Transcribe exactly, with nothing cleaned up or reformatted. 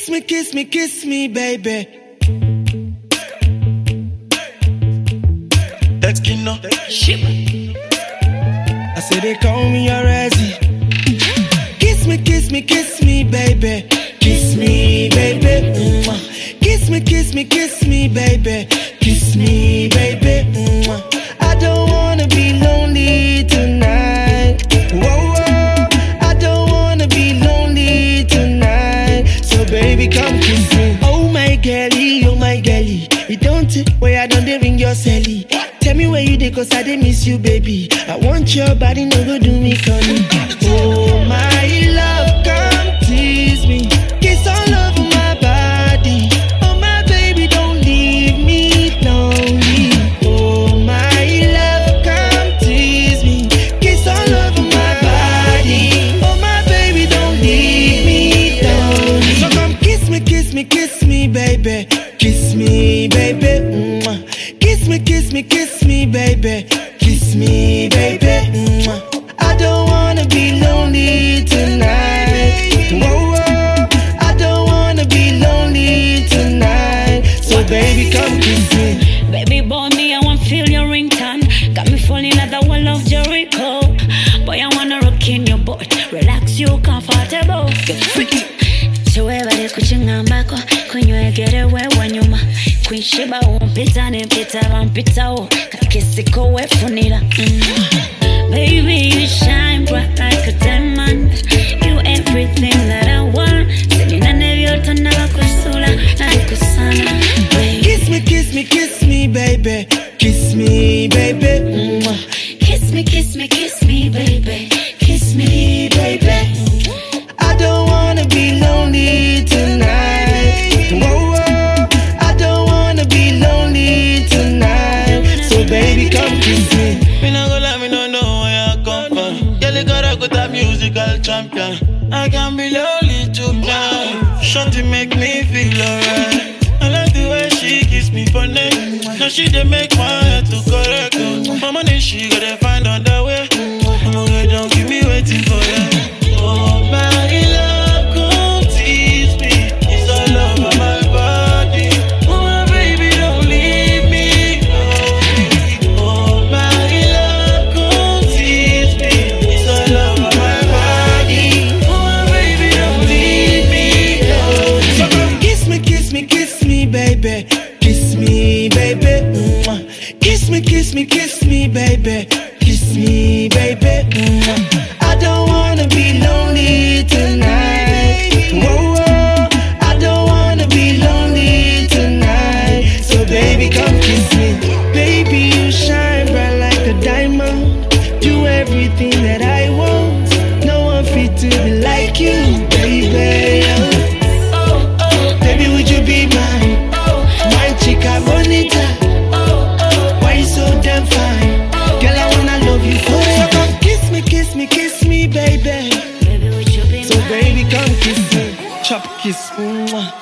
Kiss me, kiss me, kiss me, baby. That's Kino. Ship. I say they call me a Razzie. Kiss me, kiss me, kiss me, baby. Kiss me, baby. Mwah. Kiss me, kiss me, kiss me, baby. Kiss me, baby. Mwah. I don't wanna be lonely tonight. Whoa, whoa. I don't wanna be lonely tonight. So baby, come kiss me. Oh my girlie, oh my girlie. You don't take where I don't ring your celly. Tell me where you dey, cause I dey miss you, baby. I want your body, no go do me funny. Oh my love, come tease me. Kiss all over my body. Oh my baby, don't leave me lonely. Oh my love, come tease me. Kiss all over my body. Oh my baby, don't leave me lonely. So come kiss me, kiss me, kiss me, baby. Kiss me, baby. Mwah. Kiss me, kiss me, kiss me, baby. Kiss me, baby. Mwah. I don't wanna be lonely tonight. Whoa, whoa. I don't wanna be lonely tonight. So baby, come kiss me. Baby boy, me, I want feel your ringtone. Got me falling at the wall of Jericho. Boy, I wanna rock in your butt. Relax you comfortable. Get free. Chiwebale kuchingambako kunywegere wanyuma kwishiba umpita nempita wampita o kakisiko wefunira mm. Baby, you shine bright like a diamond. You everything that I want. Selina nevyota navakusula nalikusana. Kiss me, kiss me, kiss me, baby. Kiss me, baby. Mwah. Kiss me, kiss me, kiss me, baby. Kiss me, baby. I don't wanna be lonely tonight. Whoa, whoa. I don't wanna be lonely tonight. So baby, come kiss me. Me no go let me no know where I come from. Girl, you gotta go that musical champion. I can be lonely tonight. Shorty make me feel alright. I like the way she kiss me for neck. Now she dey make my head to correct. Oh. My money she gotta find on the way. Oh, girl, don't keep me waiting for you. Oh my love, come tease me. It's all over my body. Oh my baby, don't leave me. Oh my love, come tease me. It's all over my body. Oh my baby, don't leave me. So come kiss me, kiss me, kiss me, baby. Kiss me, baby. Mwah. Kiss me, kiss me, kiss me, baby. Kiss me, baby. Mwah. I don't wanna be lonely tonight. Whoa, whoa. I don't wanna be lonely tonight. So baby, come kiss me. Baby, you shine bright like a diamond. Do everything that I want. No one fit to be like you, baby. Oh, oh, baby, would you be mine? My chica bonita. Why you so damn fine? Girl, I wanna love you forever. So come kiss me, kiss me, kiss me, baby. Baby, would you be So mine? baby, come kiss me. Chop kiss. Mwah.